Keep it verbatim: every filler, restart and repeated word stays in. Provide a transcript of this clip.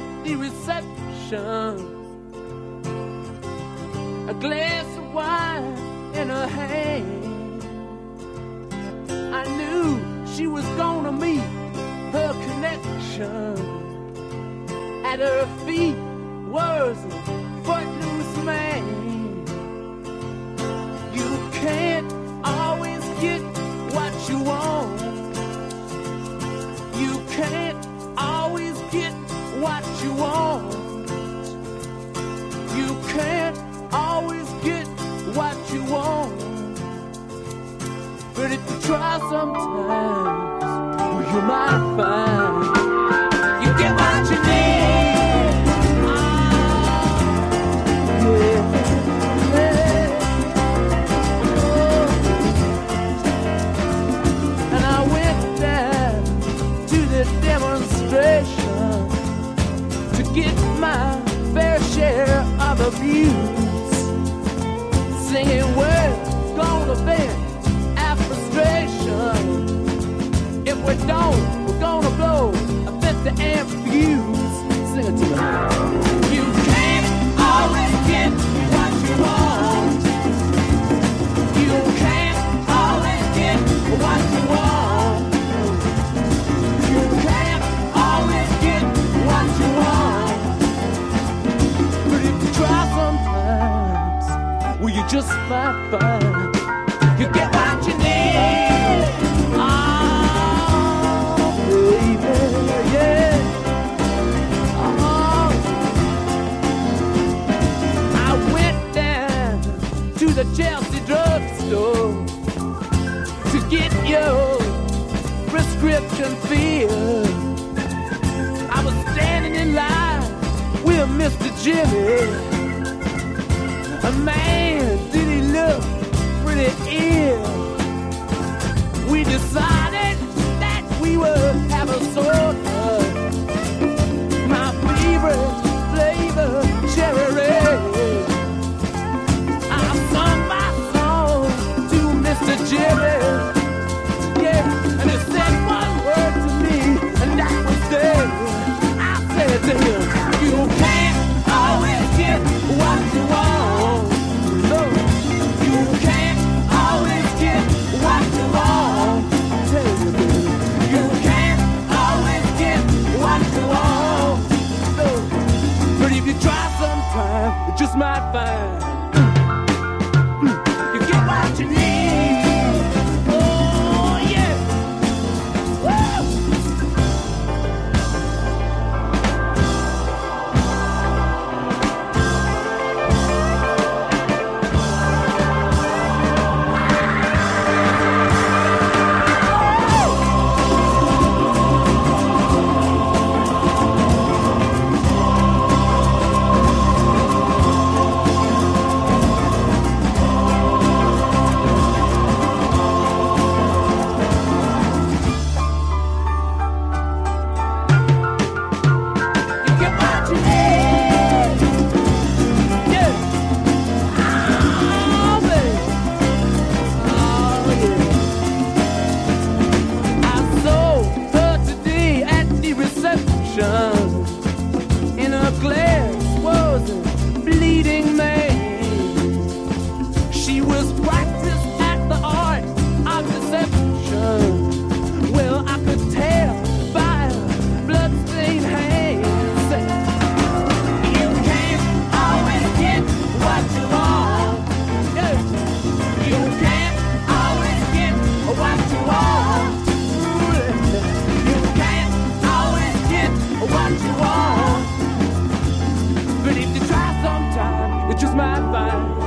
at the reception, a glass of wine in her hand. I knew she was gonna meet her connection. At her feet was a footloose man. You can't always get what you want. You can't always get what you want. You can't always get what you want. But if you try sometimes, well, you might find you get what you need. Oh, yeah, yeah. And I went down to the demonstration to get my fair share of abuse, singing words gonna vent our frustration. If we don't, we're gonna blow a fifty amp fuse. Sing it to me. You can't always get what you want. You can't always get what you want. You can't always get what you want. But if you try sometimes, well, you just might find you get what you need. Oh, baby, yeah. Oh, I went down to the Chelsea drugstore to get your prescription filled. I was standing in line with Mister Jimmy. A man, did he look pretty ill? We decided that we would have a soda. My favorite flavor, cherry red. I sung my song to Mister Jimmy. Yeah, and he said one word to me, and that was there. I said to him, you can't always get what you want. No, you can't always get what you want. Tell you, baby, you can't always get what you want. No, but if you try sometime, you just might find you get what you need. Oh yeah. Woo! In her glass was a bleeding man. She was practiced at the art of deception. Well, I could tell by her bloodstained hands. You can't always get what you want. Yeah. You can't always get what you want. You can't always get what you want. But if you try sometime, you just might find